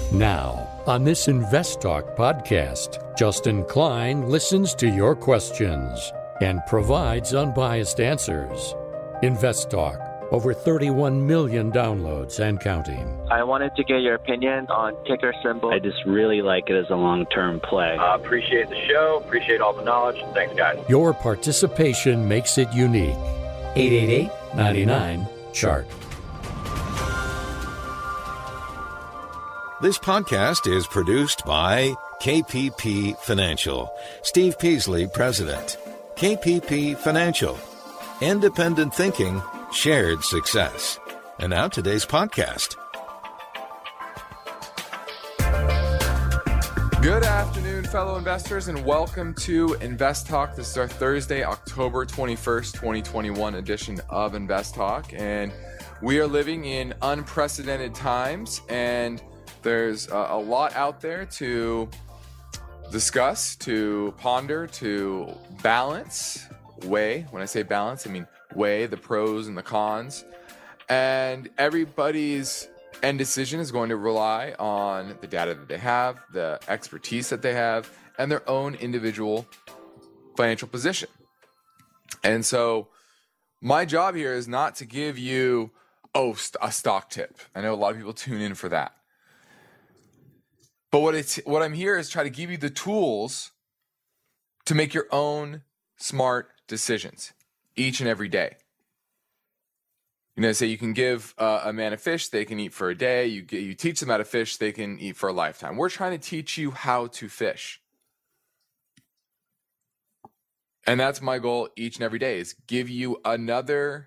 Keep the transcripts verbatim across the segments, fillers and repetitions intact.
Now, on this Invest Talk podcast, Justin Klein listens to your questions and provides unbiased answers. Invest Talk, over thirty-one million downloads and counting. I wanted to get your opinion on ticker symbol. I just really like it as a long-term play. I uh, appreciate the show, appreciate all the knowledge. Thanks, guys. Your participation makes it unique. eight eight eight, nine nine, C H A R T. This podcast is produced by K P P Financial. Steve Peasley, President. K P P Financial. Independent thinking, shared success. And now today's podcast. Good afternoon, fellow investors, and welcome to Invest Talk. This is our Thursday, October twenty-first, twenty twenty-one edition of Invest Talk. And we are living in unprecedented times, and there's a, a lot out there to discuss, to ponder, to balance, weigh. When I say balance, I mean weigh the pros and the cons. And everybody's end decision is going to rely on the data that they have, the expertise that they have, and their own individual financial position. And so my job here is not to give you, oh, a stock tip. I know a lot of people tune in for that. But what it's what I'm here is try to give you the tools to make your own smart decisions each and every day. You know, say you can give uh, a man a fish, they can eat for a day. You get, you teach them how to fish, they can eat for a lifetime. We're trying to teach you how to fish. And that's my goal each and every day, is give you another,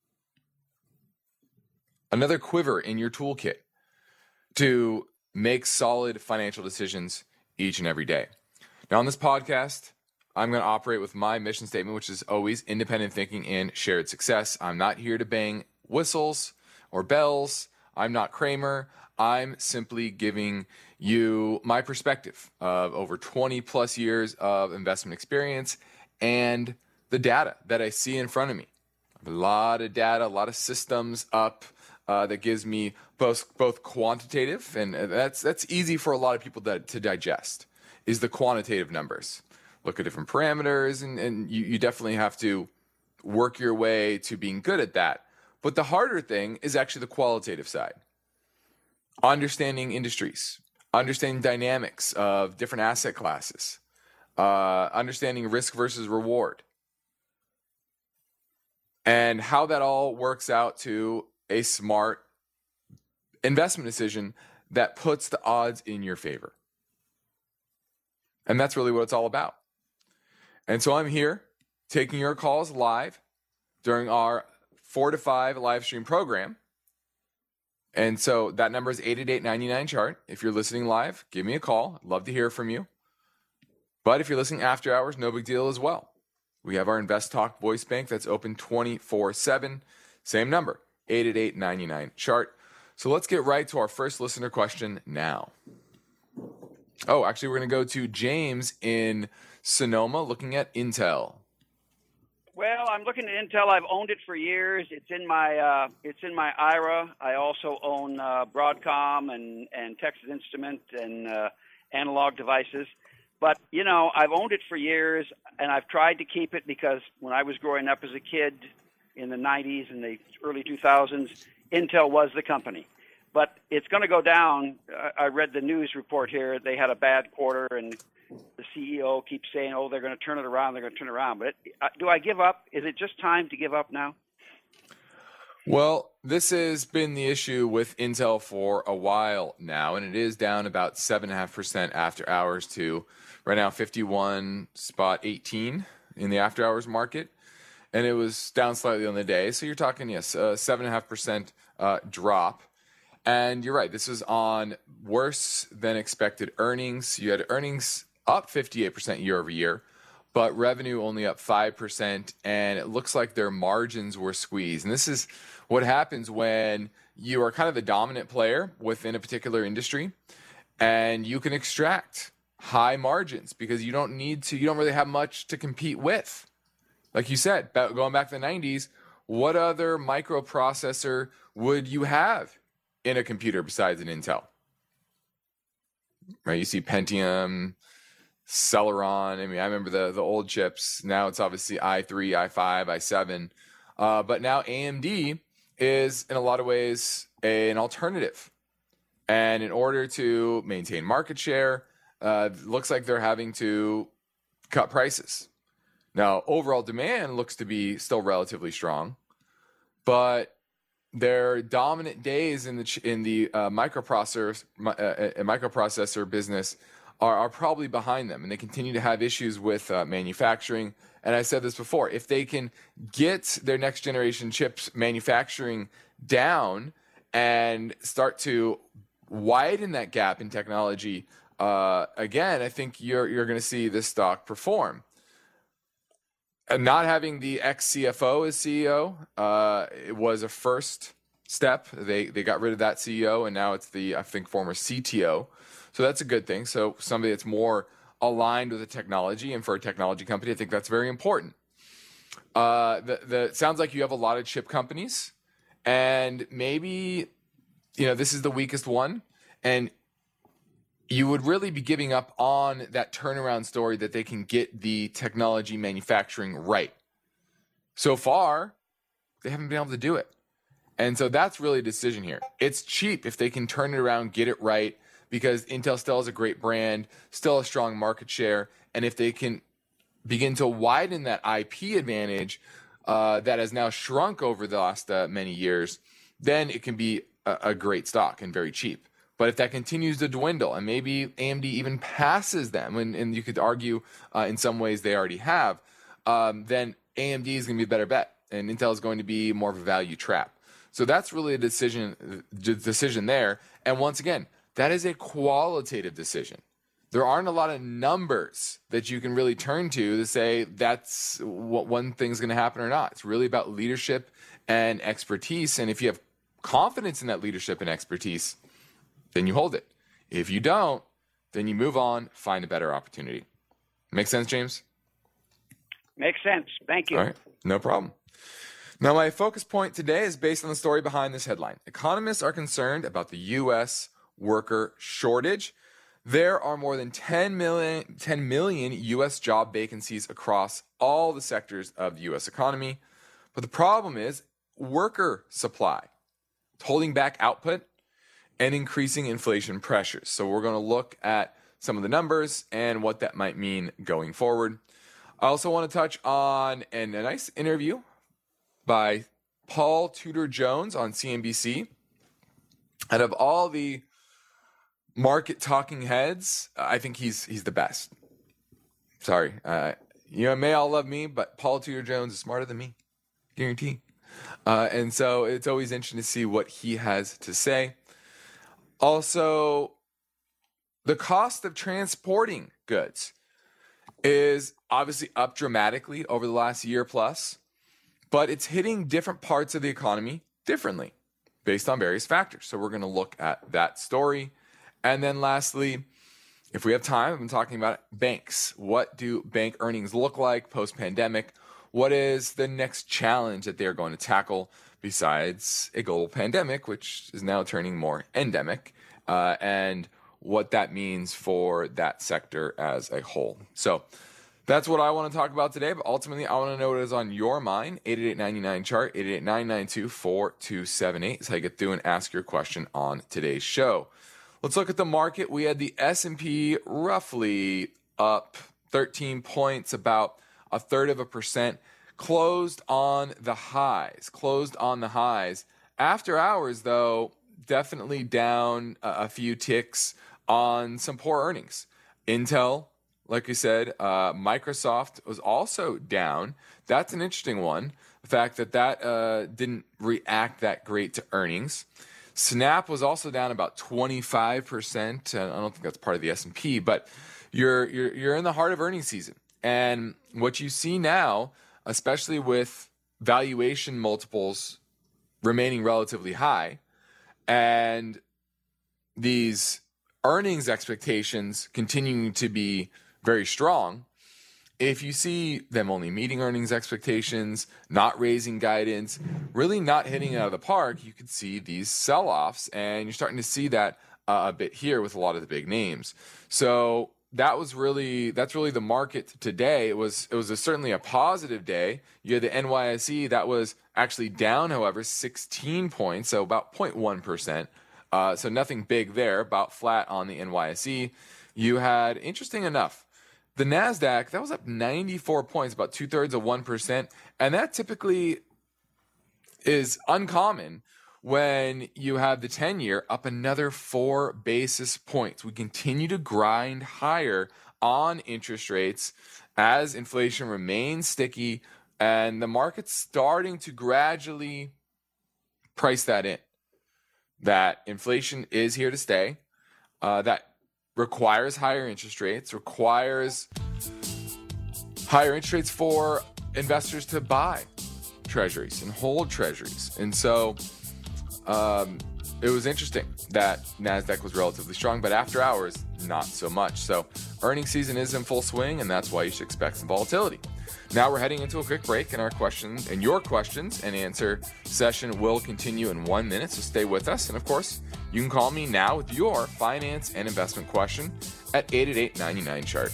another quiver in your toolkit to make solid financial decisions each and every day. Now, on this podcast, I'm going to operate with my mission statement, which is always independent thinking and shared success. I'm not here to bang whistles or bells. I'm not Kramer. I'm simply giving you my perspective of over twenty plus years of investment experience and the data that I see in front of me. I have a lot of data, a lot of systems up uh, that gives me both both quantitative, and that's that's easy for a lot of people that, to digest, is the quantitative numbers. Look at different parameters, and, and you, you definitely have to work your way to being good at that. But the harder thing is actually the qualitative side. Understanding industries, understanding dynamics of different asset classes, uh, understanding risk versus reward, and how that all works out to a smart investment decision that puts the odds in your favor. And that's really what it's all about. And so I'm here taking your calls live during our four to five live stream program. And so that number is eight eight eight, nine nine, C H A R T. If you're listening live, give me a call. I'd love to hear from you. But if you're listening after hours, no big deal as well. We have our Invest Talk voice bank that's open twenty-four seven. Same number, eight eight eight, nine nine, C H A R T. So let's get right to our first listener question now. Oh, actually, we're going to go to James in Sonoma looking at Intel. Well, I'm looking at Intel. I've owned it for years. It's in my uh, it's in my I R A. I also own uh, Broadcom and, and Texas Instrument and uh, Analog Devices. But, you know, I've owned it for years, and I've tried to keep it because when I was growing up as a kid in the nineties and the early two thousands, Intel was the company. But it's going to go down. I read the news report here. They had a bad quarter, and the C E O keeps saying, oh, they're going to turn it around, they're going to turn it around. But it, uh, do I give up? Is it just time to give up now? Well, this has been the issue with Intel for a while now, and it is down about seven point five percent after hours to right now fifty-one eighteen in the after hours market. And it was down slightly on the day. So you're talking, yes, a seven point five percent uh, drop. And you're right, this is on worse than expected earnings. You had earnings up fifty-eight percent year over year, but revenue only up five percent, and it looks like their margins were squeezed. And this is what happens when you are kind of the dominant player within a particular industry, and you can extract high margins because you don't need to, you don't really have much to compete with. Like you said, going back to the nineties, what other microprocessor would you have in a computer besides an Intel? right? You see Pentium, Celeron. I mean, I remember the the old chips. Now it's obviously i three, i five, i seven. Uh, but now A M D is, in a lot of ways, a, an alternative. And in order to maintain market share, uh, looks like they're having to cut prices. Now, overall demand looks to be still relatively strong, but their dominant days in the in the uh, microprocessor uh, microprocessor business are, are probably behind them, and they continue to have issues with uh, manufacturing. And I said this before: if they can get their next generation chips manufacturing down and start to widen that gap in technology, uh, again, I think you're you're going to see this stock perform. And not having the ex-C F O as C E O, uh, it was a first step. They they got rid of that C E O, and now it's the, I think, former C T O. So that's a good thing. So somebody that's more aligned with the technology, and for a technology company, I think that's very important. Uh, the, the, it sounds like you have a lot of chip companies, and maybe, you know, this is the weakest one, and you would really be giving up on that turnaround story that they can get the technology manufacturing right. So far, they haven't been able to do it. And so that's really a decision here. It's cheap if they can turn it around, get it right, because Intel still has a great brand, still a strong market share. And if they can begin to widen that I P advantage uh, that has now shrunk over the last uh, many years, then it can be a, a great stock and very cheap. But if that continues to dwindle, and maybe A M D even passes them, and, and you could argue uh, in some ways they already have, um, then A M D is going to be a better bet, and Intel is going to be more of a value trap. So that's really a decision, decision there. And once again, that is a qualitative decision. There aren't a lot of numbers that you can really turn to to say that's what one thing's going to happen or not. It's really about leadership and expertise. And if you have confidence in that leadership and expertise, then you hold it. If you don't, then you move on, find a better opportunity. Make sense, James? Makes sense. Thank you. All right, no problem. Now, my focus point today is based on the story behind this headline. Economists are concerned about the U S worker shortage. There are more than ten million, ten million U S job vacancies across all the sectors of the U S economy. But the problem is worker supply. It's holding back output and increasing inflation pressures. So we're going to look at some of the numbers and what that might mean going forward. I also want to touch on an, a nice interview by Paul Tudor Jones on C N B C. Out of all the market talking heads, I think he's he's the best. Sorry. Uh, you know, may all love me, but Paul Tudor Jones is smarter than me. Guarantee. Uh, and so it's always interesting to see what he has to say. Also, the cost of transporting goods is obviously up dramatically over the last year plus, but it's hitting different parts of the economy differently based on various factors. So we're going to look at that story. And then lastly, if we have time, I've been talking about banks. What do bank earnings look like post-pandemic? What is the next challenge that they're going to tackle besides a global pandemic, which is now turning more endemic, uh, and what that means for that sector as a whole. So that's what I want to talk about today, but ultimately I want to know what is on your mind. eight eight eight, nine nine, C H A R T, eight eight eight, nine nine two, four two seven eight is how you get through and ask your question on today's show. Let's look at the market. We had the S and P roughly up thirteen points, about a third of a percent. Closed on the highs. Closed on the highs. After hours, though, definitely down a, a few ticks on some poor earnings. Intel, like we said, uh, Microsoft was also down. That's an interesting one. The fact that that uh, didn't react that great to earnings. Snap was also down about twenty-five percent. I don't think that's part of the S and P, but you're you're you're in the heart of earnings season. And what you see now, especially with valuation multiples remaining relatively high and these earnings expectations continuing to be very strong, if you see them only meeting earnings expectations, not raising guidance, really not hitting it out of the park, you could see these sell-offs, and you're starting to see that uh, a bit here with a lot of the big names. So that was really that's really the market today. It was it was a, certainly a positive day. You had the N Y S E that was actually down, however, sixteen points, so about zero point one percent. Uh, so nothing big there, about flat on the N Y S E. You had, interesting enough, the NASDAQ, that was up ninety-four points, about two-thirds of one percent, and that typically is uncommon when you have the ten-year up another four basis points. We continue to grind higher on interest rates as inflation remains sticky, and the market's starting to gradually price that in, that inflation is here to stay, uh, that requires higher interest rates, requires higher interest rates for investors to buy treasuries and hold treasuries. And so um, it was interesting that NASDAQ was relatively strong, but after hours, not so much. So earnings season is in full swing, and that's why you should expect some volatility. Now we're heading into a quick break, and our questions and your questions and answer session will continue in one minute, so stay with us. And of course, you can call me now with your finance and investment question at eight eight eight, nine nine, chart.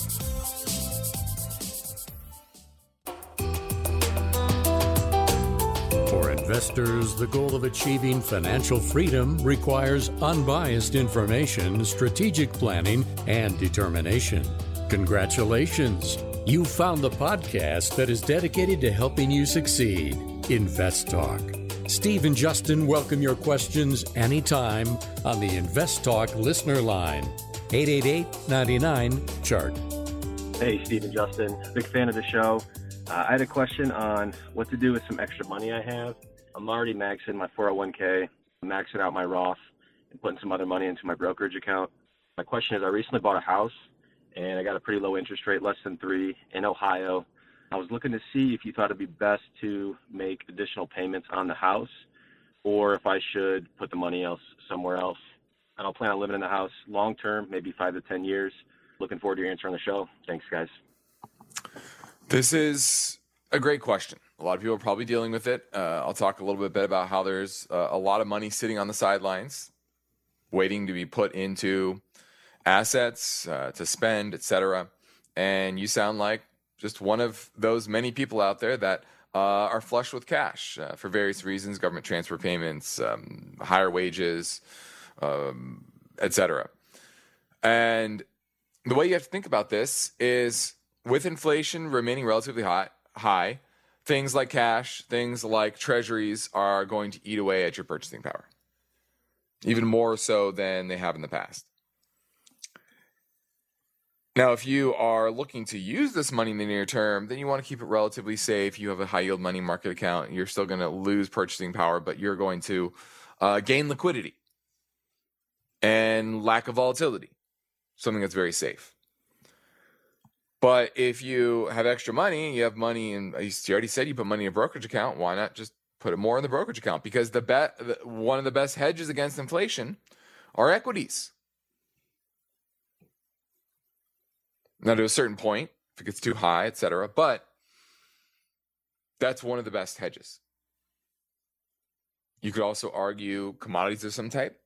For investors, the goal of achieving financial freedom requires unbiased information, strategic planning, and determination. Congratulations! You found the podcast that is dedicated to helping you succeed. Invest Talk. Steve and Justin welcome your questions anytime on the Invest Talk listener line. eight eight eight, nine nine, chart. Hey, Steve and Justin. Big fan of the show. Uh, I had a question on what to do with some extra money I have. I'm already maxing my four oh one k, maxing out my Roth, and putting some other money into my brokerage account. My question is, I recently bought a house, and I got a pretty low interest rate, less than three, in Ohio. I was looking to see if you thought it'd be best to make additional payments on the house, or if I should put the money else somewhere else. I don't plan on living in the house long term, maybe five to ten years. Looking forward to your answer on the show. Thanks, guys. This is a great question. A lot of people are probably dealing with it. Uh, I'll talk a little bit about how there's uh, a lot of money sitting on the sidelines, waiting to be put into assets, uh, to spend, et cetera. And you sound like just one of those many people out there that uh, are flush with cash uh, for various reasons, government transfer payments, um, higher wages, um, et cetera. And the way you have to think about this is, with inflation remaining relatively high, high, things like cash, things like treasuries are going to eat away at your purchasing power, even more so than they have in the past. Now, if you are looking to use this money in the near term, then you want to keep it relatively safe. You have a high-yield money market account. You're still going to lose purchasing power, but you're going to uh, gain liquidity and lack of volatility, something that's very safe. But if you have extra money, you have money in, you already said you put money in a brokerage account, why not just put it more in the brokerage account? Because the bet, one of the best hedges against inflation are equities. Now, to a certain point, if it gets too high, et cetera, but that's one of the best hedges. You could also argue commodities of some type.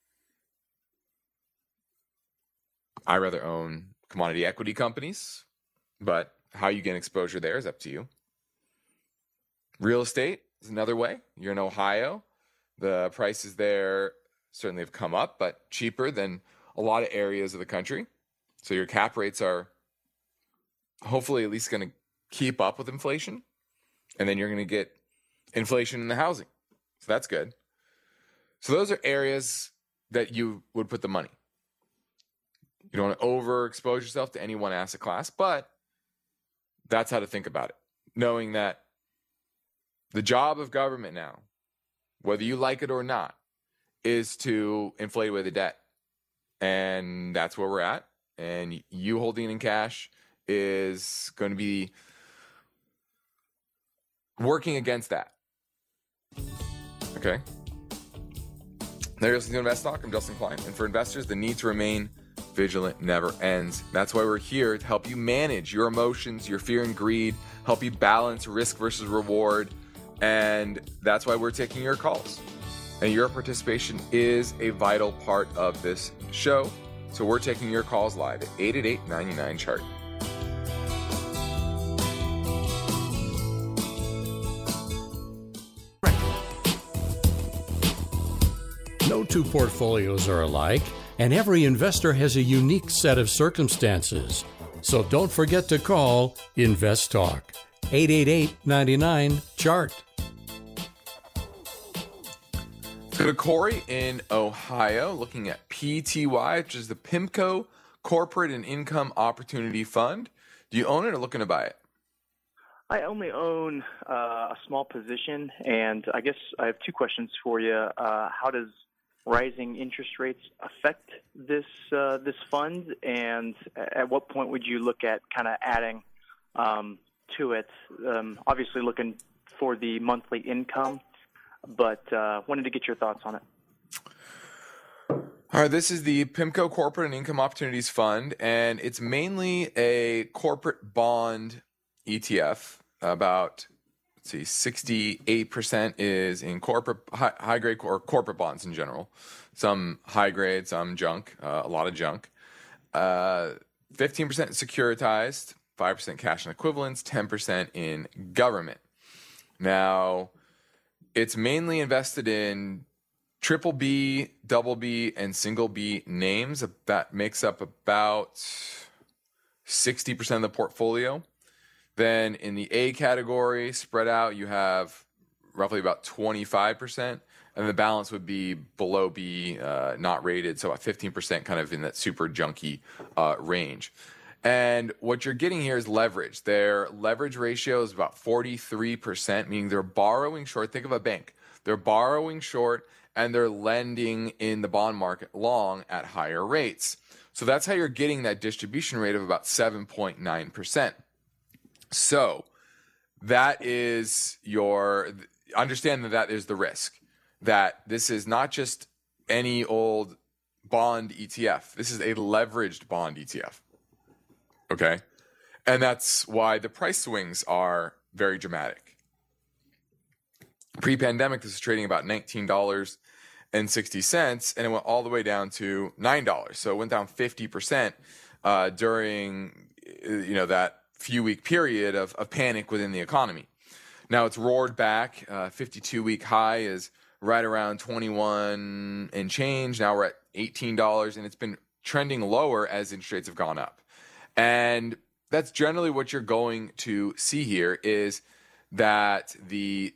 I rather own commodity equity companies, but how you gain exposure there is up to you. Real estate is another way. You're in Ohio. The prices there certainly have come up, but cheaper than a lot of areas of the country. So your cap rates are hopefully at least going to keep up with inflation. And then you're going to get inflation in the housing. So that's good. So those are areas that you would put the money. You don't want to overexpose yourself to any one asset class, but that's how to think about it. Knowing that the job of government now, whether you like it or not, is to inflate away the debt. And that's where we're at. And you holding it in cash is going to be working against that. Okay? There's the Invest Talk. I'm Justin Klein. And for investors, the need to remain vigilant never ends. That's why we're here to help you manage your emotions, your fear and greed, help you balance risk versus reward. And that's why we're taking your calls. And your participation is a vital part of this show. So we're taking your calls live at eight eight eight, nine nine, chart. No two portfolios are alike, and every investor has a unique set of circumstances. So don't forget to call Invest Talk, eight eight eight, nine nine, chart. Let's go to Corey in Ohio, looking at P T Y, which is the PIMCO Corporate and Income Opportunity Fund. Do you own it or looking to buy it? I only own uh, a small position, and I guess I have two questions for you. Uh, how does rising interest rates affect this uh, this fund, and at what point would you look at kind of adding um, to it? Um, obviously looking for the monthly income, but uh, wanted to get your thoughts on it. All right, this is the PIMCO Corporate and Income Opportunities Fund, and it's mainly a corporate bond E T F. About, let's see, sixty-eight percent is in corporate high, high grade or corporate bonds in general. Some high grade, some junk, uh, a lot of junk. Uh, fifteen percent securitized, five percent cash and equivalents, ten percent in government. Now, it's mainly invested in triple B, double B, and single B names. That makes up about sixty percent of the portfolio. Then in the A category, spread out, you have roughly about twenty-five percent, and the balance would be below B, uh, not rated, so about fifteen percent kind of in that super junky uh, range. And what you're getting here is leverage. Their leverage ratio is about forty-three percent, meaning they're borrowing short. Think of a bank. They're borrowing short, and they're lending in the bond market long at higher rates. So that's how you're getting that distribution rate of about seven point nine percent. So that is your, understand that that is the risk, that this is not just any old bond E T F. This is a leveraged bond E T F. Okay. And that's why the price swings are very dramatic. Pre-pandemic, this was trading about nineteen dollars and sixty cents, and it went all the way down to nine dollars. So it went down fifty percent uh, during, you know, that few week period of, of panic within the economy. Now it's roared back. Uh, fifty-two week high is right around twenty-one and change. Now we're at eighteen dollars, and it's been trending lower as interest rates have gone up. And that's generally what you're going to see here, is that the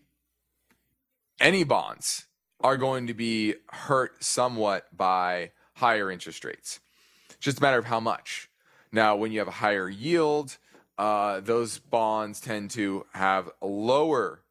any bonds are going to be hurt somewhat by higher interest rates. It's just a matter of how much. Now, when you have a higher yield, Uh, those bonds tend to have a lower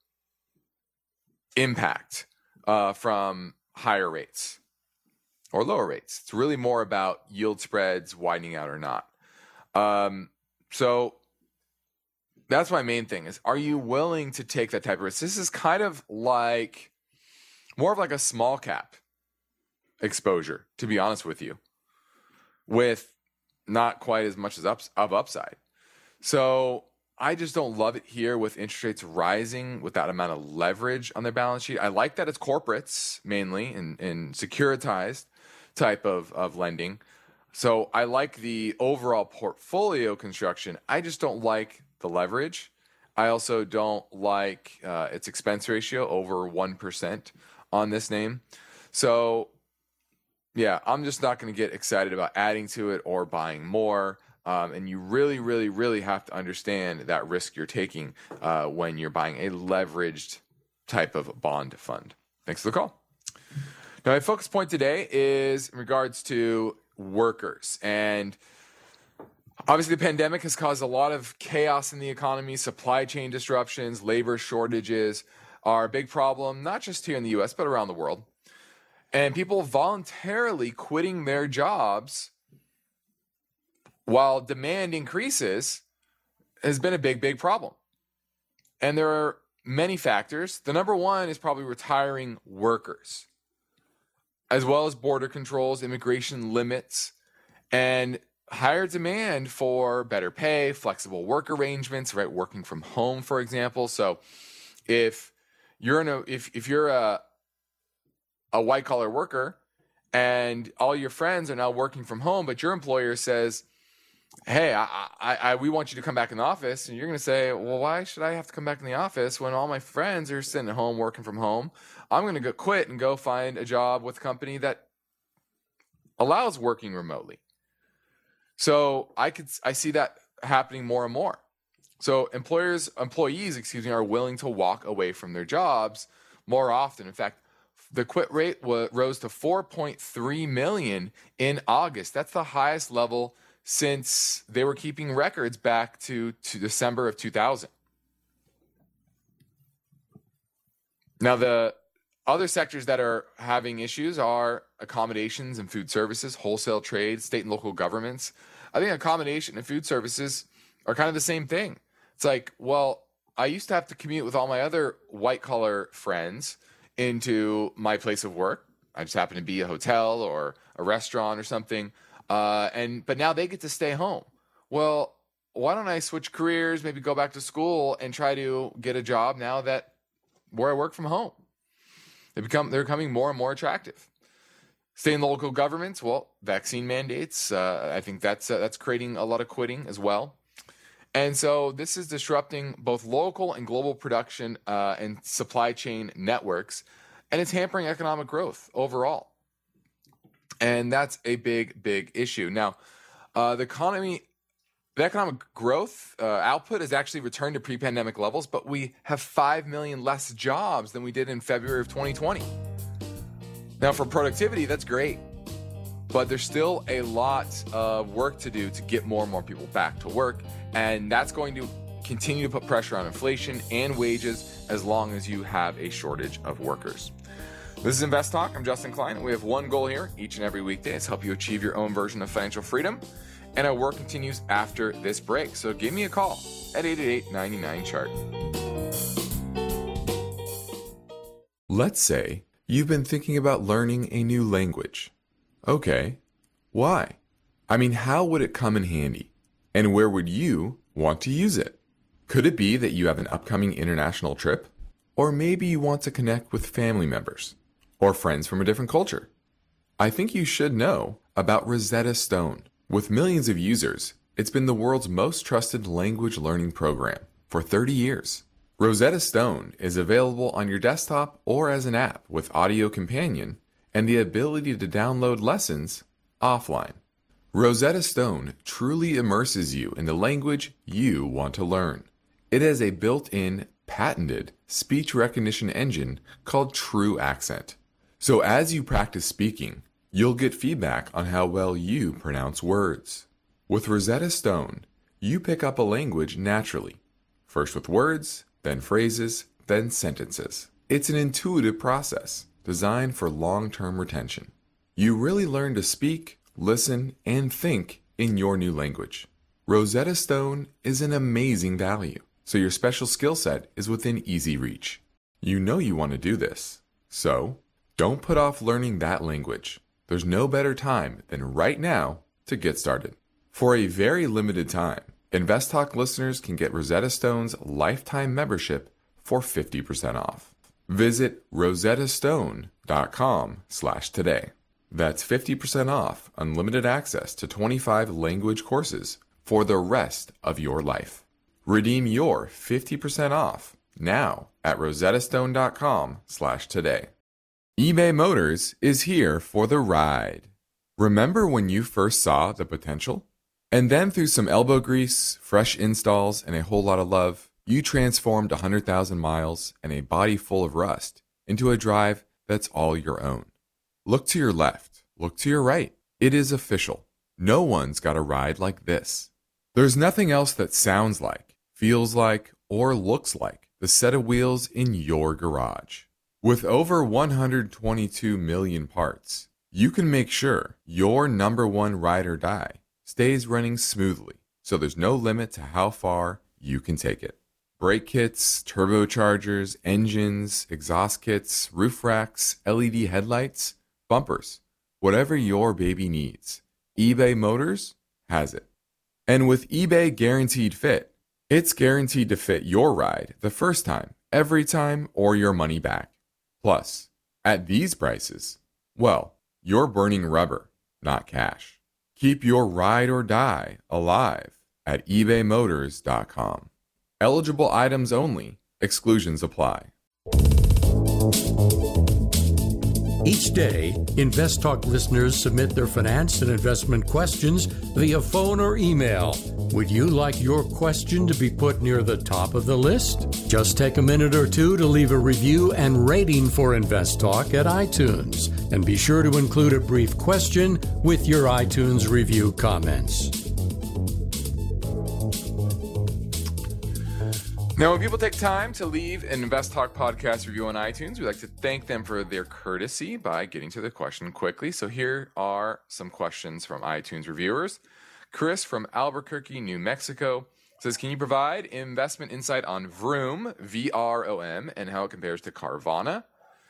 impact uh, from higher rates or lower rates. It's really more about yield spreads widening out or not. Um, so that's my main thing is, are you willing to take that type of risk? This is kind of like more of like a small cap exposure, to be honest with you, with not quite as much as ups, of upside. So I just don't love it here with interest rates rising with that amount of leverage on their balance sheet. I like that it's corporates mainly and, and securitized type of, of lending. So I like the overall portfolio construction. I just don't like the leverage. I also don't like uh, its expense ratio over one percent on this name. So yeah, I'm just not going to get excited about adding to it or buying more. Um, and you really, really, really have to understand that risk you're taking uh, when you're buying a leveraged type of bond fund. Thanks for the call. Now, my focus point today is in regards to workers. And obviously, the pandemic has caused a lot of chaos in the economy. Supply chain disruptions, labor shortages are a big problem, not just here in the U S, but around the world. And people voluntarily quitting their jobs while demand increases has been a big, big problem. And there are many factors. The number one is probably retiring workers, as well as border controls, immigration limits, and higher demand for better pay, flexible work arrangements, right? Working from home, for example. So if you're in a, if, if you're a, a white collar worker and all your friends are now working from home, but your employer says, hey, I, I, I, we want you to come back in the office. And you're going to say, well, why should I have to come back in the office when all my friends are sitting at home working from home? I'm going to go quit and go find a job with a company that allows working remotely. So I could, I see that happening more and more. So employers, employees, excuse me, are willing to walk away from their jobs more often. In fact, the quit rate w- rose to four point three million in August. That's the highest level since they were keeping records back to, to December of two thousand. Now, the other sectors that are having issues are accommodations and food services, wholesale trade, state and local governments. I think accommodation and food services are kind of the same thing. It's like, well, I used to have to commute with all my other white-collar friends into my place of work. I just happen to be a hotel or a restaurant or something. Uh, and but now they get to stay home. Well, why don't I switch careers, maybe go back to school and try to get a job now that where I work from home? They become they're becoming more and more attractive. State and local governments, well, vaccine mandates. Uh, I think that's uh, that's creating a lot of quitting as well. And so this is disrupting both local and global production uh, and supply chain networks, and it's hampering economic growth overall. And that's a big, big issue. Now, uh, the economy, the economic growth uh, output has actually returned to pre-pandemic levels, but we have five million less jobs than we did in February of twenty twenty. Now, for productivity, that's great, but there's still a lot of work to do to get more and more people back to work, and that's going to continue to put pressure on inflation and wages as long as you have a shortage of workers. This is Invest Talk. I'm Justin Klein, and we have one goal here each and every weekday is help you achieve your own version of financial freedom, and our work continues after this break. So give me a call at eight eight eight, nine nine, C H A R T. Let's say you've been thinking about learning a new language. Okay, why? I mean, how would it come in handy? And where would you want to use it? Could it be that you have an upcoming international trip? Or maybe you want to connect with family members or friends from a different culture? I think you should know about Rosetta Stone. With millions of users, it's been the world's most trusted language learning program for thirty years. Rosetta Stone is available on your desktop or as an app with Audio Companion and the ability to download lessons offline. Rosetta Stone truly immerses you in the language you want to learn. It has a built-in, patented speech recognition engine called True Accent. So as you practice speaking, you'll get feedback on how well you pronounce words. With Rosetta Stone, you pick up a language naturally, first with words, then phrases, then sentences. It's an intuitive process designed for long-term retention. You really learn to speak, listen, and think in your new language. Rosetta Stone is an amazing value, so your special skill set is within easy reach. You know you want to do this, so don't put off learning that language. There's no better time than right now to get started. For a very limited time, InvestTalk listeners can get Rosetta Stone's lifetime membership for fifty percent off. Visit rosettastone.com slash today. That's fifty percent off unlimited access to twenty-five language courses for the rest of your life. Redeem your fifty percent off now at rosettastone.com slash today. eBay Motors is here for the ride. Remember when you first saw the potential? And then through some elbow grease, fresh installs, and a whole lot of love, you transformed one hundred thousand miles and a body full of rust into a drive that's all your own. Look to your left. Look to your right. It is official. No one's got a ride like this. There's nothing else that sounds like, feels like, or looks like the set of wheels in your garage. With over one hundred twenty-two million parts, you can make sure your number one ride or die stays running smoothly, so there's no limit to how far you can take it. Brake kits, turbochargers, engines, exhaust kits, roof racks, L E D headlights, bumpers, whatever your baby needs, eBay Motors has it. And with eBay Guaranteed Fit, it's guaranteed to fit your ride the first time, every time, or your money back. Plus, At these prices, well, you're burning rubber, not cash. Keep your ride or die alive at ebay motors dot com. Eligible items only. Exclusions apply. Each day, InvestTalk listeners submit their finance and investment questions via phone or email. Would you like your question to be put near the top of the list? Just take a minute or two to leave a review and rating for InvestTalk at iTunes. And be sure to include a brief question with your iTunes review comments. Now, when people take time to leave an Invest Talk podcast review on iTunes, we like to thank them for their courtesy by getting to the question quickly. So here are some questions from iTunes reviewers. Chris from Albuquerque, New Mexico says, can you provide investment insight on Vroom, V R O M, and how it compares to Carvana?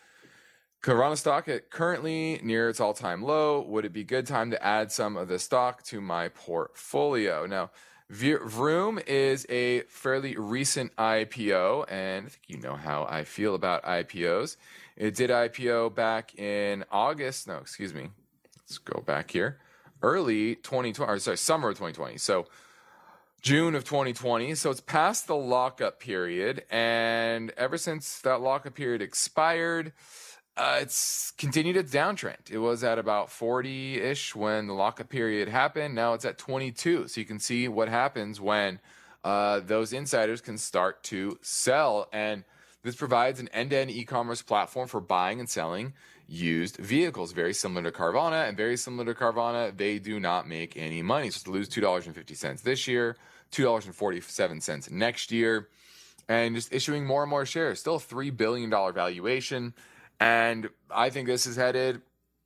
Carvana stock at currently near its all-time low. Would it be good time to add some of the stock to my portfolio? Now, Vroom is a fairly recent I P O, and I think you know how I feel about I P Os. It did I P O back in August. No, excuse me. Let's go back here. Early twenty twenty, or sorry, summer of twenty twenty. So June of twenty twenty. So it's past the lockup period, and ever since that lockup period expired, Uh, it's continued its downtrend. It was at about forty-ish when the lockup period happened. Now it's at twenty-two. So you can see what happens when uh, those insiders can start to sell. And this provides an end-to-end e-commerce platform for buying and selling used vehicles. Very similar to Carvana, and very similar to Carvana, they do not make any money. So to lose two dollars and fifty cents this year, two dollars and forty-seven cents next year, and just issuing more and more shares. Still a three billion dollars valuation. And I think this is headed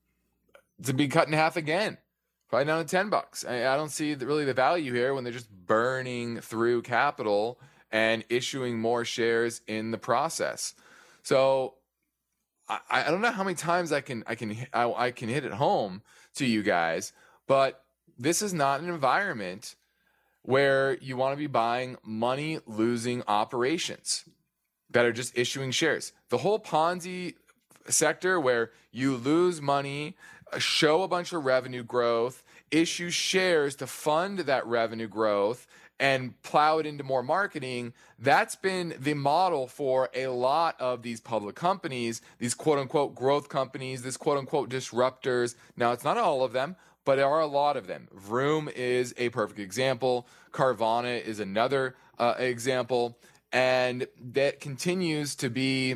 to be cut in half again, probably down to ten bucks. I, I don't see the, really the value here when they're just burning through capital and issuing more shares in the process. So I, I don't know how many times I can I can I, I can hit it home to you guys, but this is not an environment where you want to be buying money losing operations that are just issuing shares. The whole Ponzi sector where you lose money, show a bunch of revenue growth, issue shares to fund that revenue growth, and plow it into more marketing. That's been the model for a lot of these public companies, these quote-unquote growth companies, this quote-unquote disruptors. Now, it's not all of them, but there are a lot of them. Vroom is a perfect example. Carvana is another uh, example. And that continues to be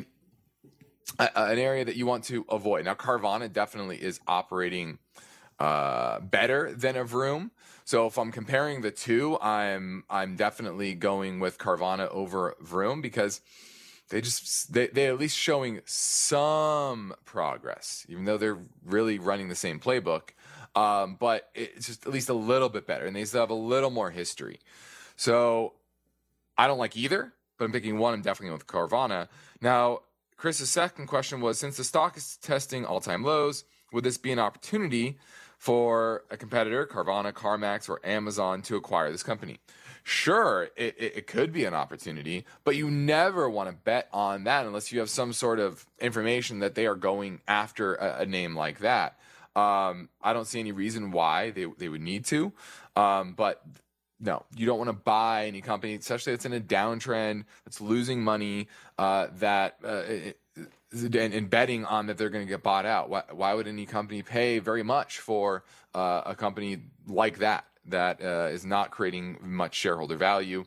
an area that you want to avoid. Now, Carvana definitely is operating uh, better than a Vroom. So if I'm comparing the two, I'm I'm definitely going with Carvana over Vroom because they just they they at least showing some progress, even though they're really running the same playbook. Um, but it's just at least a little bit better, and they still have a little more history. So I don't like either, but I'm picking one. I'm definitely going with Carvana. Now, Chris's second question was, since the stock is testing all-time lows, would this be an opportunity for a competitor, Carvana, CarMax, or Amazon, to acquire this company? Sure, it, it, it could be an opportunity, but you never want to bet on that unless you have some sort of information that they are going after a, a name like that. Um, I don't see any reason why they, they would need to, um, but no, you don't want to buy any company, especially that's in a downtrend, that's losing money, uh, that uh, and, and betting on that they're going to get bought out. Why, why would any company pay very much for uh, a company like that that uh, is not creating much shareholder value?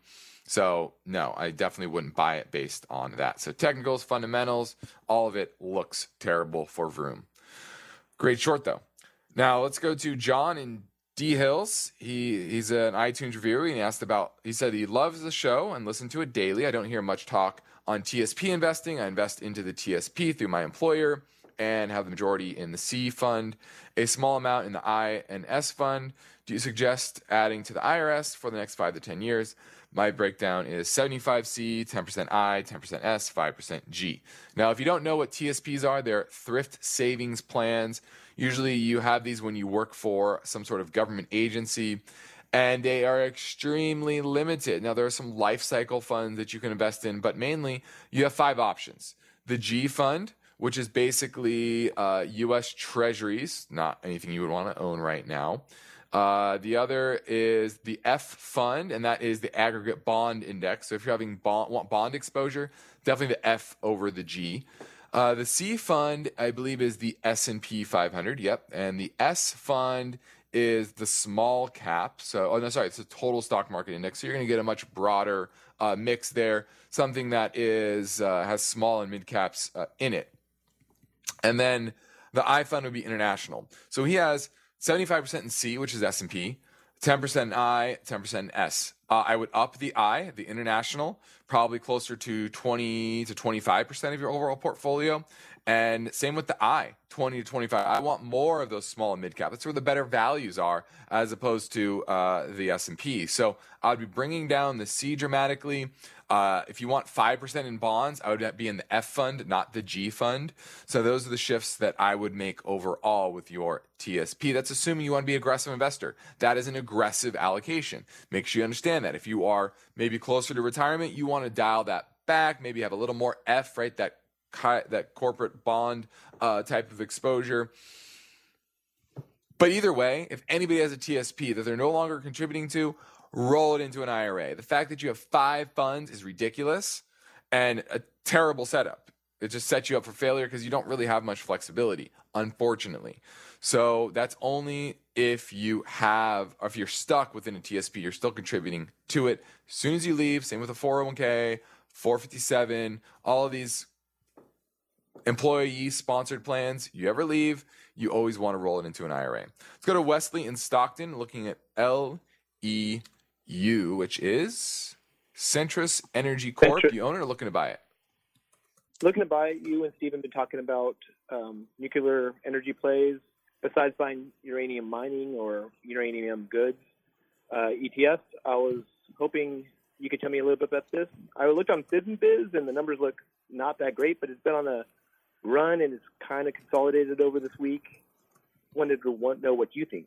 So no, I definitely wouldn't buy it based on that. So technicals, fundamentals, all of it looks terrible for Vroom. Great short though. Now let's go to John in D Hills. He he's an iTunes reviewer, and he asked about, he said he loves the show and listens to it daily. I don't hear much talk on T S P investing. I invest into the T S P through my employer and have the majority in the C fund, a small amount in the I and S fund. Do you suggest adding to the I R S for the next five to ten years? My breakdown is seventy-five C, ten percent I, ten percent S, five percent G. Now, if you don't know what T S Ps are, they're thrift savings plans. Usually you have these when you work for some sort of government agency, and they are extremely limited. Now, there are some life cycle funds that you can invest in, but mainly you have five options. The G fund, which is basically uh, U S Treasuries, not anything you would want to own right now. Uh, the other is the F fund, and that is the aggregate bond index. So if you're having bond, want bond exposure, definitely the F over the G. Uh, the C fund, I believe, is the S and P five hundred. Yep. And the S fund is the small cap. So, oh no, sorry, it's the total stock market index. So you're going to get a much broader uh, mix there, something that is uh, has small and mid caps uh, in it. And then the I fund would be international. So he has seventy-five percent in C, which is S and P, ten percent in I, ten percent in S. Uh, I would up the I, the international, probably closer to twenty to twenty-five percent of your overall portfolio. And same with the I, twenty to twenty-five. I want more of those small and mid cap. That's where the better values are as opposed to uh, the S and P. So I'd be bringing down the C dramatically. Uh, if you want five percent in bonds, I would be in the F fund, not the G fund. So those are the shifts that I would make overall with your T S P. That's assuming you want to be an aggressive investor. That is an aggressive allocation. Make sure you understand that. If you are maybe closer to retirement, you want to dial that back, maybe have a little more F, right? That that corporate bond uh, type of exposure. But either way, if anybody has a T S P that they're no longer contributing to, roll it into an I R A. The fact that you have five funds is ridiculous and a terrible setup. It just sets you up for failure because you don't really have much flexibility, unfortunately. So that's only if you have, or if you're stuck within a T S P, you're still contributing to it. As soon as you leave, same with a four oh one k, four fifty-seven, all of these employee-sponsored plans, you ever leave, you always want to roll it into an I R A. Let's go to Wesley in Stockton, looking at L E U, which is Centrus Energy Corp. Centrus. You own it or looking to buy it? Looking to buy it. You and Steve have been talking about um, nuclear energy plays. Besides buying uranium mining or uranium goods uh, E T Fs, I was hoping you could tell me a little bit about this. I looked on FisnBiz, and the numbers look not that great, but it's been on a run, and it's kind of consolidated over this week. Wanted to want, know what you think.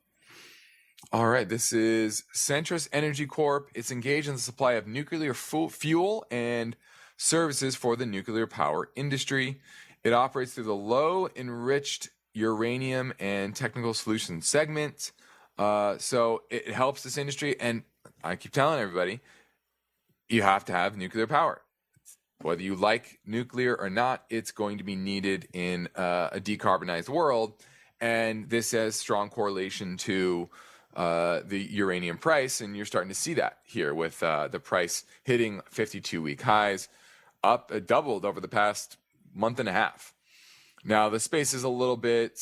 All right, this is Centrus Energy Corp. It's engaged in the supply of nuclear fu- fuel and services for the nuclear power industry. It operates through the low enriched uranium and technical solutions segment. Uh, so it helps this industry. And I keep telling everybody, you have to have nuclear power. Whether you like nuclear or not, it's going to be needed in uh, a decarbonized world. And this has strong correlation to uh, the uranium price. And you're starting to see that here with uh, the price hitting fifty-two week highs, up, uh, doubled over the past month and a half. Now, the space is a little bit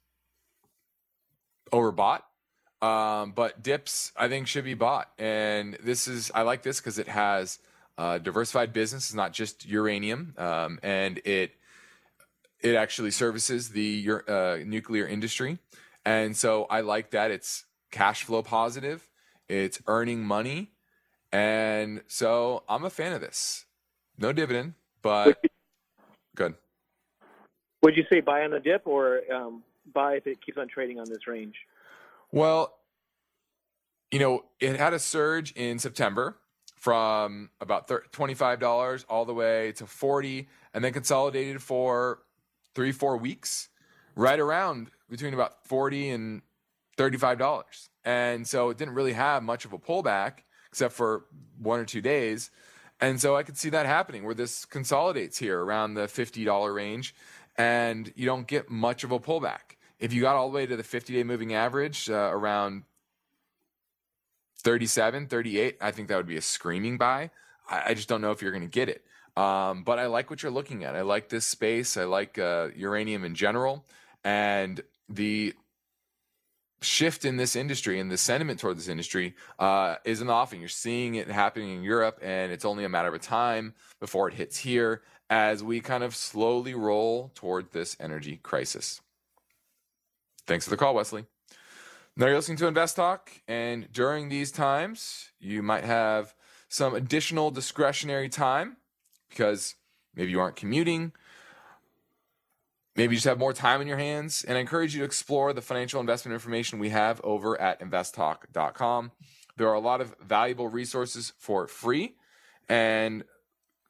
overbought, um, but dips, I think, should be bought. And this is, I like this because it has uh, diversified business. It's not just uranium, um, and it it actually services the uh, nuclear industry. And so I like that. It's cash flow positive. It's earning money. And so I'm a fan of this. No dividend, but good. Would you say buy on the dip or um, buy if it keeps on trading on this range? Well, you know, it had a surge in September from about twenty-five dollars all the way to forty dollars, and then consolidated for three, four weeks, right around between about forty dollars and thirty-five dollars. And so it didn't really have much of a pullback except for one or two days. And so I could see that happening where this consolidates here around the fifty dollars range, and you don't get much of a pullback. If you got all the way to the fifty-day moving average uh, around thirty-seven, thirty-eight, I think that would be a screaming buy. I, I just don't know if you're going to get it. Um, but I like what you're looking at. I like this space. I like uh, uranium in general. And the shift in this industry and the sentiment toward this industry uh, is in the offing. You're seeing it happening in Europe, and it's only a matter of time before it hits here as we kind of slowly roll toward this energy crisis. Thanks for the call, Wesley. Now you're listening to Invest Talk, and during these times, you might have some additional discretionary time because maybe you aren't commuting. Maybe you just have more time in your hands. And I encourage you to explore the financial investment information we have over at invest talk dot com. There are a lot of valuable resources for free. And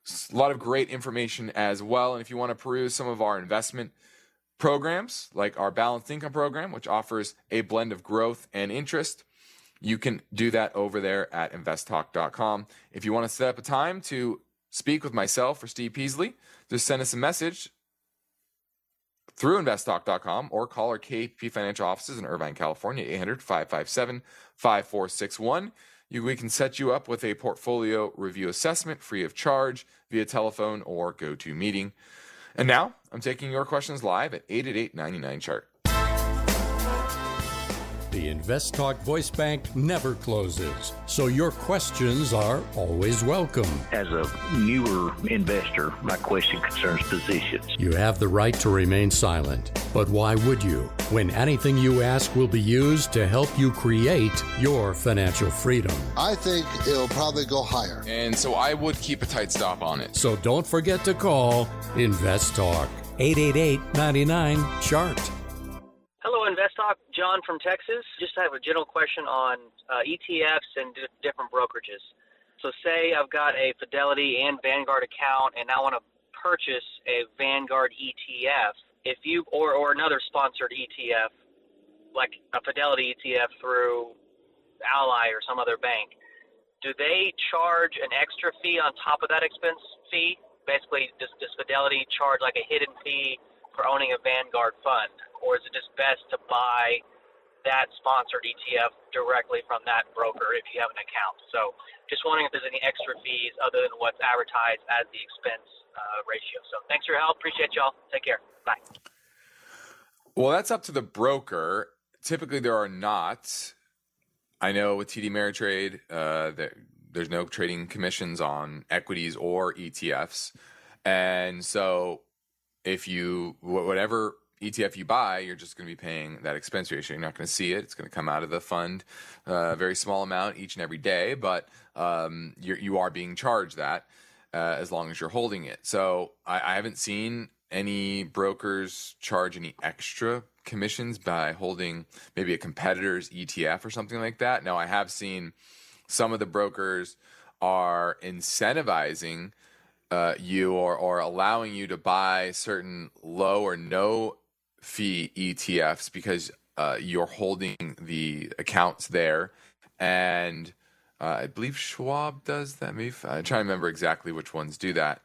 A lot of great information as well. And if you want to peruse some of our investment programs, like our balanced income program, which offers a blend of growth and interest, you can do that over there at invest talk dot com. If you want to set up a time to speak with myself or Steve Peasley, just send us a message through invest talk dot com or call our K P P Financial offices in Irvine, California, eight hundred, five five seven, five four six one. You, we can set you up with a portfolio review assessment free of charge via telephone or GoToMeeting. And now I'm taking your questions live at eight eight eight, nine nine, chart. The InvestTalk Voice Bank never closes, so your questions are always welcome. As a newer investor, my question concerns positions. You have the right to remain silent, but why would you, when anything you ask will be used to help you create your financial freedom? I think it'll probably go higher. And so I would keep a tight stop on it. So don't forget to call InvestTalk, eight eight eight, nine nine, chart. Hello, InvestTalk. John from Texas. Just have a general question on uh, E T Fs and d- different brokerages. So say I've got a Fidelity and Vanguard account, and I want to purchase a Vanguard E T F. If you or, or another sponsored E T F, like a Fidelity E T F through Ally or some other bank, do they charge an extra fee on top of that expense fee? Basically, does, does Fidelity charge like a hidden fee for owning a Vanguard fund? Or is it just best to buy that sponsored E T F directly from that broker if you have an account? So just wondering if there's any extra fees other than what's advertised as the expense uh, ratio. So thanks for your help. Appreciate y'all. Take care. Bye. Well, that's up to the broker. Typically, there are not. I know with T D Ameritrade, uh, there, there's no trading commissions on equities or E T Fs. And so if you, whatever E T F you buy, you're just going to be paying that expense ratio. You're not going to see it. It's going to come out of the fund, uh, a very small amount each and every day, but um, you're, you are being charged that uh, as long as you're holding it. So I, I haven't seen any brokers charge any extra commissions by holding maybe a competitor's E T F or something like that. Now, I have seen some of the brokers are incentivizing uh, you or, or allowing you to buy certain low or no fee E T Fs because uh, you're holding the accounts there. And uh, I believe Schwab does that. Maybe I'm trying to remember exactly which ones do that.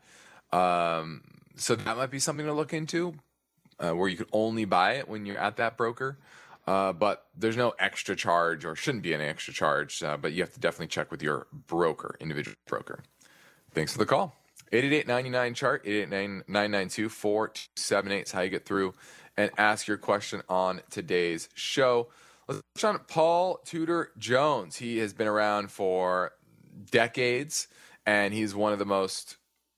Um, so that might be something to look into uh, where you could only buy it when you're at that broker. Uh, but there's no extra charge or shouldn't be any extra charge. Uh, but you have to definitely check with your broker, individual broker. Thanks for the call. eight eight eight, nine nine, chart, eight eight nine, nine nine two, four two seven eight is how you get through and ask your question on today's show. Let's touch on Paul Tudor Jones. He has been around for decades, and he's one of the most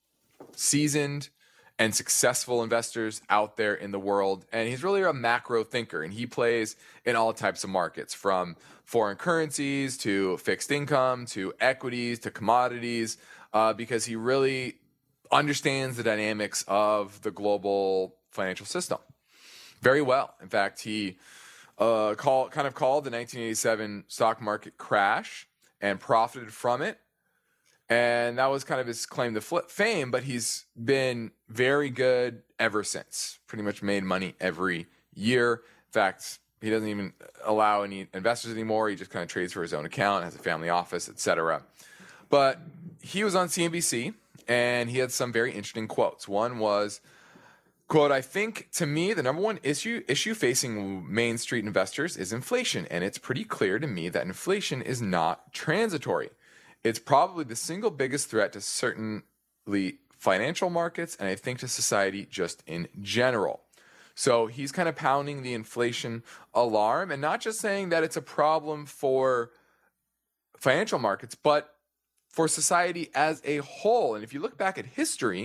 seasoned and successful investors out there in the world. And he's really a macro thinker, and he plays in all types of markets, from foreign currencies to fixed income to equities to commodities, uh, because he really understands the dynamics of the global financial system very well. In fact, he uh, call, kind of called the nineteen eighty-seven stock market crash and profited from it. And that was kind of his claim to flip fame, but he's been very good ever since. Pretty much made money every year. In fact, he doesn't even allow any investors anymore. He just kind of trades for his own account, has a family office, et cetera. But he was on C N B C, and he had some very interesting quotes. One was, quote, "I think, to me, the number one issue issue facing Main Street investors is inflation, and it's pretty clear to me that inflation is not transitory. It's probably the single biggest threat to certainly financial markets, and I think to society just in general." So he's kind of pounding the inflation alarm, and not just saying that it's a problem for financial markets, but for society as a whole. And if you look back at history,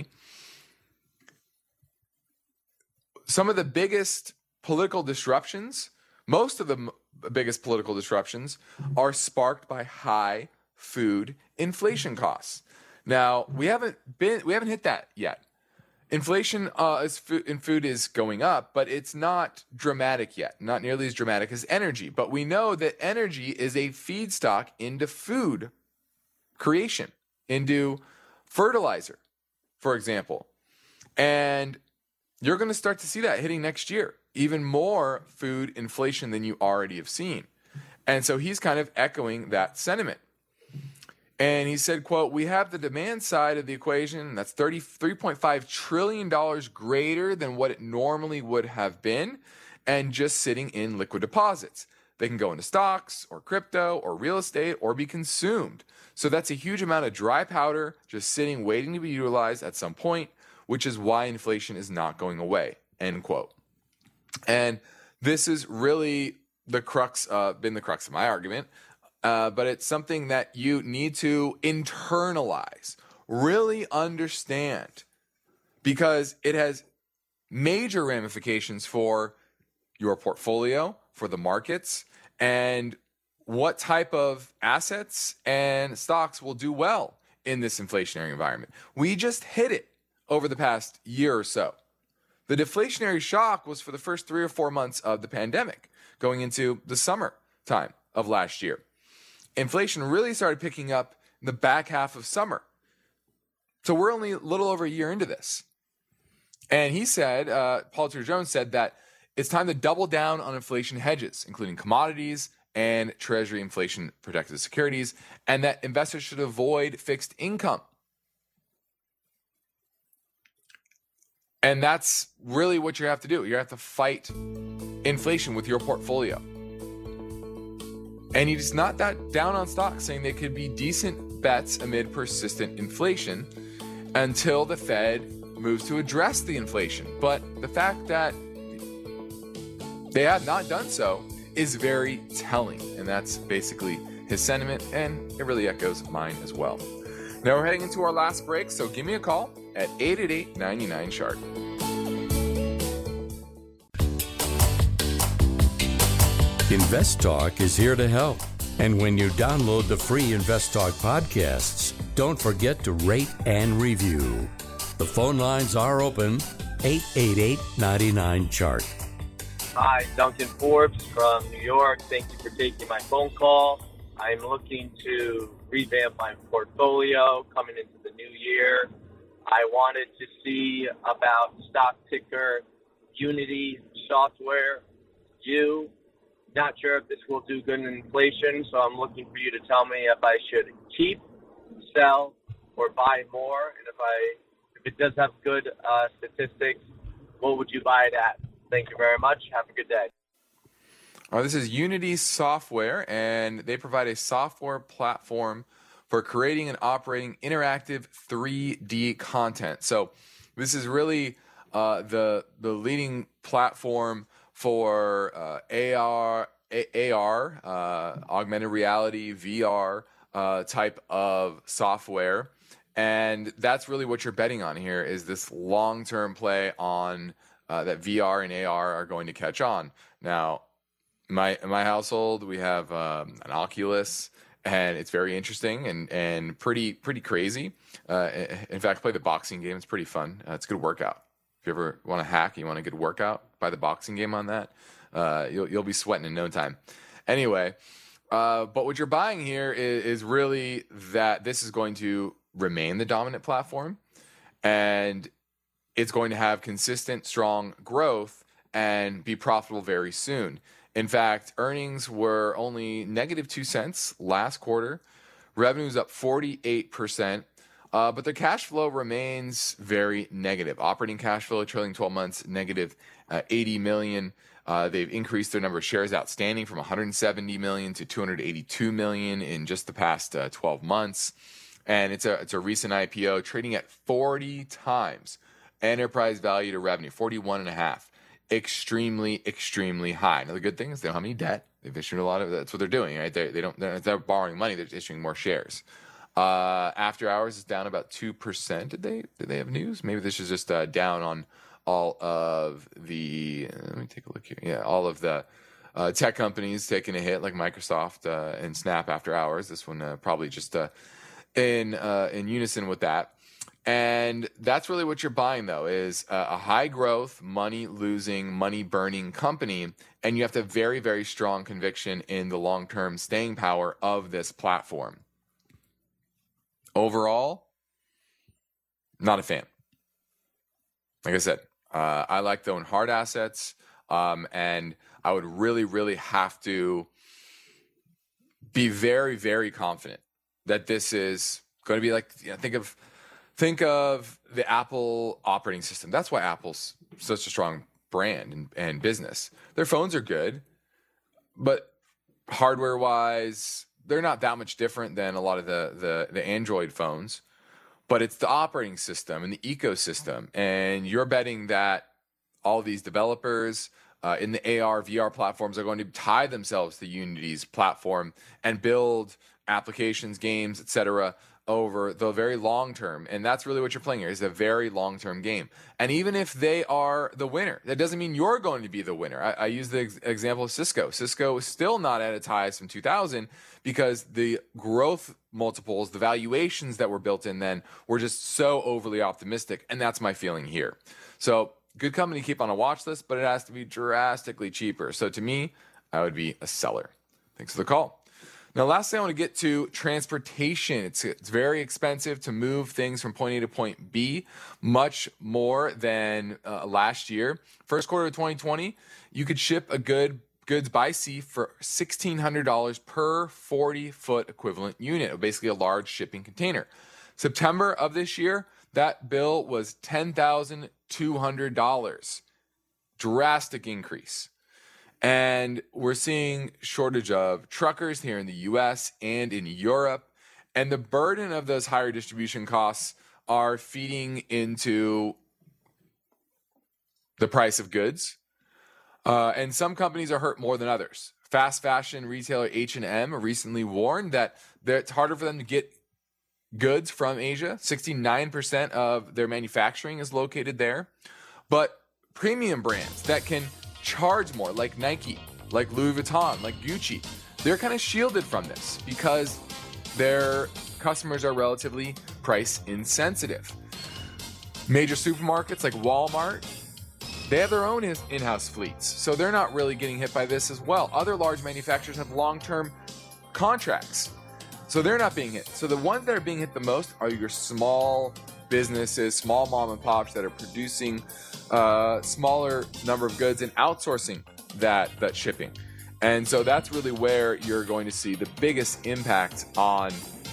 some of the biggest political disruptions, most of the m- biggest political disruptions are sparked by high food inflation costs. Now, we haven't been we haven't hit that yet. Inflation uh, is food, in food is going up, but it's not dramatic yet, not nearly as dramatic as energy. But we know that energy is a feedstock into food creation, into fertilizer. for example. And you're going to start to see that hitting next year. Even more food inflation than you already have seen. And so he's kind of echoing that sentiment. And he said, quote, we have the demand side of the equation that's thirty-three point five trillion dollars greater than what it normally would have been and just sitting in liquid deposits. They can go into stocks or crypto or real estate or be consumed. So that's a huge amount of dry powder just sitting, waiting to be utilized at some point, which is why inflation is not going away, end quote. And this is really the crux, uh, been the crux of my argument. Uh, but it's something that you need to internalize, really understand, because it has major ramifications for your portfolio, for the markets, and what type of assets and stocks will do well in this inflationary environment. We just hit it over the past year or so. The deflationary shock was for the first three or four months of the pandemic, going into the summer time of last year. Inflation really started picking up in the back half of summer. So we're only a little over a year into this. And he said, uh, Paul Tudor Jones said that it's time to double down on inflation hedges, including commodities and Treasury inflation protected securities, and that investors should avoid fixed income. And that's really what you have to do. You have to fight inflation with your portfolio. And he's not that down on stocks, saying they could be decent bets amid persistent inflation until the Fed moves to address the inflation. But the fact that they have not done so is very telling. And that's basically his sentiment, and it really echoes mine as well. Now we're heading into our last break, so give me a call at eight eight eight, nine nine, C H A R T. InvestTalk is here to help. And when you download the free InvestTalk podcasts, don't forget to rate and review. The phone lines are open, eight eight eight, nine nine, C H A R T. Hi, Duncan Forbes from New York. Thank you for taking my phone call. I'm looking to revamp my portfolio coming into the new year. I wanted to see about stock ticker Unity Software. You, not sure if this will do good in inflation, so I'm looking for you to tell me if I should keep, sell, or buy more. And if I, if it does have good uh, statistics, what would you buy it at? Thank you very much. Have a good day. Uh, this is Unity Software, and they provide a software platform for creating and operating interactive three D content. So this is really uh, the the leading platform for uh, A R, A- AR, uh, augmented reality, V R uh, type of software. And that's really what you're betting on here, is this long-term play on uh, that V R and A R are going to catch on. Now, my in my household, we have um, an Oculus, and it's very interesting and, and pretty pretty crazy. Uh, in fact, play the boxing game. It's pretty fun. Uh, it's a good workout. If you ever want to hack, you want a good workout, buy the boxing game on that. Uh, you'll you'll be sweating in no time. Anyway, uh, but what you're buying here is, is really that this is going to remain the dominant platform, and it's going to have consistent, strong growth and be profitable very soon. In fact, earnings were only negative two cents last quarter. Revenue's up forty-eight percent, uh, but their cash flow remains very negative. Operating cash flow, trailing twelve months, negative uh, eighty million. Uh, they've increased their number of shares outstanding from one hundred seventy million to two hundred eighty-two million in just the past uh, twelve months. And it's a it's a recent I P O trading at forty times enterprise value to revenue, forty-one and a half. Extremely, extremely high. Now, the good thing is they don't have any debt. They've issued a lot of, that's what they're doing, right? They, they don't, they're, they're borrowing money. They're issuing more shares. Uh, after hours is down about two percent. Did they, did they have news? Maybe this is just uh, down on all of the, uh, let me take a look here. Yeah, all of the uh, tech companies taking a hit, like Microsoft uh, and Snap after hours. This one uh, probably just uh, in uh, in unison with that. And that's really what you're buying, though, is a high growth, money losing, money burning company. And you have to have very, very strong conviction in the long term staying power of this platform. Overall, not a fan. like I said, uh, I like to own hard assets, um, and I would really, really have to be very, very confident that this is going to be like, you know, think of think of the Apple operating system. That's why Apple's such a strong brand and, and business. Their phones are good, but hardware-wise, they're not that much different than a lot of the, the, the Android phones. But it's the operating system and the ecosystem. And you're betting that all these developers uh, in the A R, V R platforms are going to tie themselves to Unity's platform and build applications, games, et cetera, over the very long term. And that's really what you're playing here, is a very long-term game. And even if they are the winner, that doesn't mean you're going to be the winner. I, I use the ex- example of Cisco. Cisco is still not at its highest from two thousand because the growth multiples, the valuations that were built in then were just so overly optimistic. And that's my feeling here. So good company to keep on a watch list, but it has to be drastically cheaper. So to me, I would be a seller. Thanks for the call. Now, lastly, I want to get to transportation. It's, it's very expensive to move things from point A to point B, much more than uh, last year. First quarter of twenty twenty, you could ship a good goods by sea for sixteen hundred dollars per forty-foot equivalent unit, basically a large shipping container. September of this year, that bill was ten thousand two hundred dollars. Drastic increase. And we're seeing shortage of truckers here in the U S and in Europe. And the burden of those higher distribution costs are feeding into the price of goods. Uh, and some companies are hurt more than others. Fast fashion retailer H and M recently warned that it's harder for them to get goods from Asia. sixty-nine percent of their manufacturing is located there. But premium brands that can charge more, like Nike, like Louis Vuitton, like Gucci, they're kind of shielded from this because their customers are relatively price insensitive. Major supermarkets like Walmart, they have their own in-house fleets, so they're not really getting hit by this as well. Other large manufacturers have long-term contracts, so they're not being hit. So the ones that are being hit the most are your small businesses, small mom and pops that are producing uh, smaller number of goods and outsourcing that that shipping. And so that's really where you're going to see the biggest impact on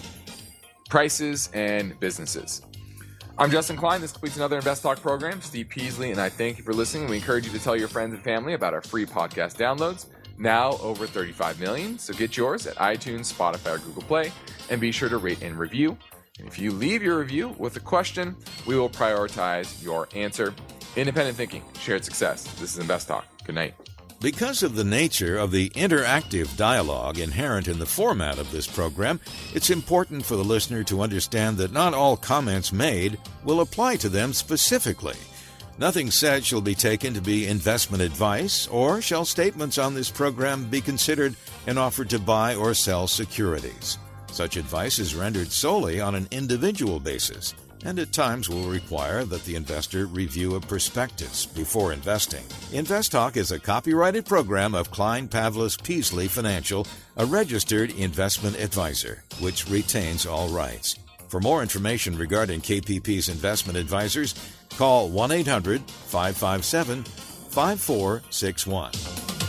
prices and businesses. I'm Justin Klein. This completes another Invest Talk program. Steve Peasley and I thank you for listening. We encourage you to tell your friends and family about our free podcast downloads. Now over thirty-five million. So get yours at iTunes, Spotify, or Google Play. And be sure to rate and review. And if you leave your review with a question, we will prioritize your answer. Independent thinking, shared success. This is Invest Talk. Good night. Because of the nature of the interactive dialogue inherent in the format of this program, it's important for the listener to understand that not all comments made will apply to them specifically. Nothing said shall be taken to be investment advice, or shall statements on this program be considered an offer to buy or sell securities. Such advice is rendered solely on an individual basis, and at times will require that the investor review a prospectus before investing. Invest Talk is a copyrighted program of Klein Pavlis Peasley Financial, a registered investment advisor, which retains all rights. For more information regarding K P P's investment advisors, call one eight hundred five five seven five four six one.